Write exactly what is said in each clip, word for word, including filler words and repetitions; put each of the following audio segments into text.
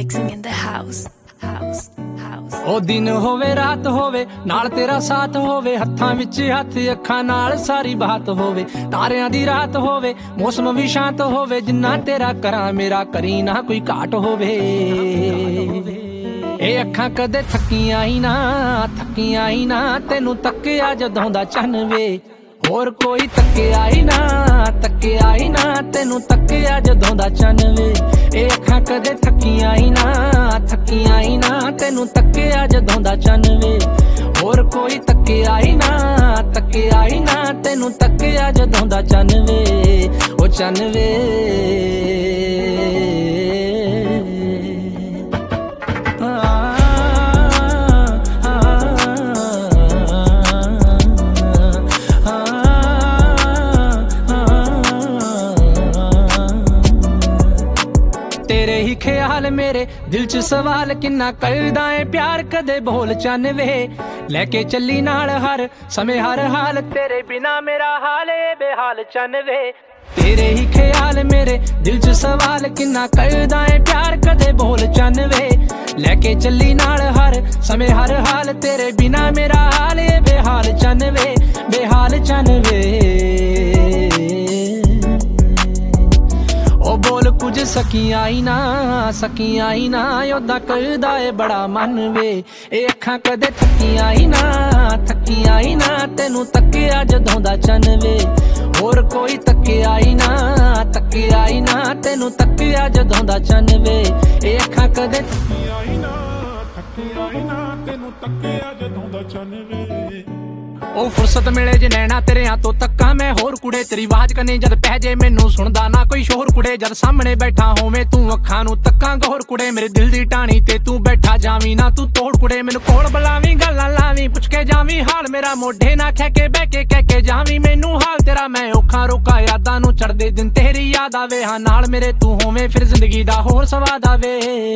Mixing in the house, house, house. ਉਹ ਦਿਨ ਹੋਵੇ ਰਾਤ ਹੋਵੇ ਨਾਲ ਤੇਰਾ ਸਾਥ ਹੋਵੇ, ਹੱਥਾਂ ਵਿੱਚ ਹੱਥ ਅੱਖਾਂ ਨਾਲ ਸਾਰੀ ਬਾਤ ਹੋਵੇ, ਤਾਰਿਆਂ ਦੀ ਰਾਤ ਹੋਵੇ ਮੌਸਮ ਵੀ ਸ਼ਾਂਤ ਹੋਵੇ, ਜਿੰਨਾ ਤੇਰਾ ਕਰਾਂ ਮੇਰਾ ਕਰੀ ਨਾ ਕੋਈ ਘਾਟ ਹੋਵੇ। ਇਹ ਅੱਖਾਂ ਕਦੇ ਥੱਕੀਆਂ ਹੀ ਨਾ ਥੱਕੀਆਂ ਹੀ ਨਾ ਤੈਨੂੰ ਤੱਕਿਆ ਜਦੋਂ ਦਾ ਚੰਨ ਵੇ, ਹੋਰ ਕੋਈ ਤੱਕਿਆ ਹੀ ਨਾ ਤੱਕਿਆ ਹੀ ਨਾ ਤੈਨੂੰ ਤੱਕਿਆ ਜਦੋਂ ਦਾ ਚੰਨ ਵੇ। ਇਹ ਅੱਖਾਂ ਕਦੇ ਥੱਕੀਆਂ ਹੀ ਨਾ ਥੱਕੀਆਂ ਹੀ ਨਾ ਤੈਨੂੰ ਤੱਕਿਆ ਜਦੋਂ ਦਾ ਚੰਨ ਵੇ, ਹੋਰ ਕੋਈ ਤੱਕਿਆ ਹੀ ਨਾ ਤੱਕਿਆ ਹੀ ਨਾ ਤੈਨੂੰ ਤੱਕਿਆ ਜਦੋਂ ਦਾ ਚੰਨ ਵੇ, ਉਹ ਚੰਨ ਵੇ। तेरे ही ख्याल मेरे दिल च सवाल किन्ना करदा है प्यार कदे बोल चन वे, लेके चली नाल हर समय हर हाल तेरे बिना मेरा हाल है बेहाल चन वे। तेरे ही ख्याल मेरे दिल च सवाल किन्ना करदा है प्यार कदे बोल चन वे, लेके चली नाल हर समय हर हाल तेरे बिना मेरा हाल है बेहाल चन वे बेहाल चन वे। ਉਹ ਬੋਲ ਕੁਝ ਸਕੀਆਂ ਹੀ ਨਾ ਸਕੀਆਂ ਹੀ ਨਾ ਉਹਦਾ ਕਰਦਾ ਏ ਬੜਾ ਮਨ ਵੇ। ਇਹ ਅੱਖਾਂ ਕਦੇ ਥੱਕੀਆਂ ਹੀ ਨਾ ਥੱਕੀਆਂ ਹੀ ਨਾ ਤੈਨੂੰ ਤੱਕਿਆ ਜਦੋਂ ਦਾ ਚੰਨ ਵੇ, ਹੋਰ ਕੋਈ ਤੱਕਿਆ ਹੀ ਨਾ ਤੱਕਿਆ ਹੀ ਨਾ ਤੈਨੂੰ ਤੱਕਿਆ ਜਦੋਂ ਦਾ ਚੰਨ ਵੇ। ਇਹ ਅੱਖਾਂ ਕਦੇ ਥੱਕੀਆਂ ਹੀ ਨਾ ਥੱਕੀਆਂ ਹੀ ਨਾ ਤੈਨੂੰ ਤੱਕਿਆ ਜਦੋਂ ਦਾ ਚੰਨ ਵੇ। ਉਹ ਫੁਰਸਤ ਮਿਲੇ ਜੇ ਨੈਣਾ ਤੇਰਿਆਂ ਤੋਂ ਤੱਕਾਂ ਮੈਂ, ਹੋਰ ਕੁੜੇ ਤੇਰੀ ਆਵਾਜ਼ ਕਨੇ ਜਦ ਪੈ ਜੇ ਮੈਨੂੰ ਸੁਣਦਾ ਨਾ ਕੋਈ ਸ਼ੋਰ ਕੁੜੇ, ਜਦ ਸਾਹਮਣੇ ਬੈਠਾ ਹੋਵੇਂ ਤੂੰ ਅੱਖਾਂ ਨੂੰ ਤੱਕਾਂ ਗੌਰ ਕੁੜੇ, ਮੇਰੇ ਦਿਲ ਦੀ ਟਾਣੀ ਤੇ ਤੂੰ ਬੈਠਾ ਜਾਵੀਂ ਨਾ ਤੂੰ ਤੋੜ ਕੁੜੇ, ਮੈਨੂੰ ਕੋਲ ਬੁਲਾਵੀਂ ਗੱਲਾਂ ਲਾਵੀਂ ਪੁੱਛ ਕੇ ਜਾਵੀਂ ਹਾਲ ਮੇਰਾ, ਮੋਢੇ ਨਾ ਖਹਿ ਕੇ ਬਹਿ ਕੇ ਕਹਿ ਕੇ ਜਾਵੀਂ ਮੈਨੂੰ ਹਾਲ ਤੇਰਾ। ਮੈਂ ਔਖਾ ਰੋਕਾ ਯਾਦਾਂ ਨੂੰ ਚੜਦੇ ਦਿਨ ਤੇਰੀ ਯਾਦ ਆਵੇ, ਹਾਂ ਨਾਲ ਮੇਰੇ ਤੂੰ ਹੋਵੇਂ ਫਿਰ ਜ਼ਿੰਦਗੀ ਦਾ ਹੋਰ ਸਵਾਦ ਆਵੇ।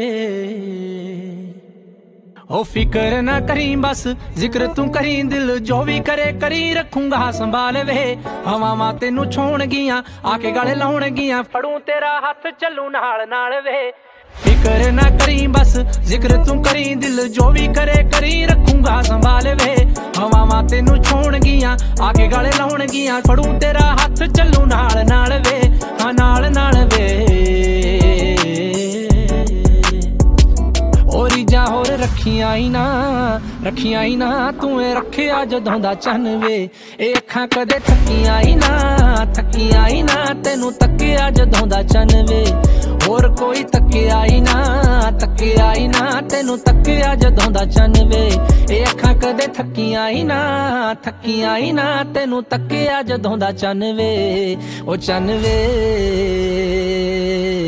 ओ फिक्र ना करी बस जिक्र तू करी दिल जो भी करे करी रखूंगा संभाल वे, हवावां तेनू छोड़ गियां आके गले लाउण गियां फड़ू तेरा हाथ चलू नाल नाल वे। फिक्र ना करी बस जिक्र तू करी दिल जो भी करे करी रखूंगा संभाल वे, हवावां तेनू छोड़ गियां आके गले लाउण गियां फड़ू तेरा हाथ चलू नाल नाल वे, हाँ नाल नाल वे। ਰੀਜਾਂ ਹੋਰ ਰੱਖੀਆਂ ਹੀ ਨਾ ਰੱਖੀਆਂ ਹੀ ਨਾ ਤੂੰ ਏ ਰੱਖਿਆ ਜਦੋਂ ਦਾ ਚੰਨ ਵੇ। ਇਹ ਅੱਖਾਂ ਕਦੇ ਥੱਕੀਆਂ ਹੀ ਨਾ ਥੱਕੀਆਂ ਹੀ ਨਾ ਤੈਨੂੰ ਤੱਕਿਆ ਜਦੋਂ ਦਾ ਚੰਨ ਵੇ, ਹੋਰ ਕੋਈ ਤੱਕਿਆ ਹੀ ਨਾ ਤੱਕਿਆ ਹੀ ਨਾ ਤੈਨੂੰ ਤੱਕਿਆ ਜਦੋਂ ਦਾ ਚੰਨ ਵੇ। ਇਹ ਅੱਖਾਂ ਕਦੇ ਥੱਕੀਆਂ ਹੀ ਨਾ ਥੱਕੀਆਂ ਹੀ ਨਾ ਤੈਨੂੰ ਤੱਕਿਆ ਜਦੋਂ ਦਾ ਚੰਨ ਵੇ, ਉਹ ਚੰਨ ਵੇ।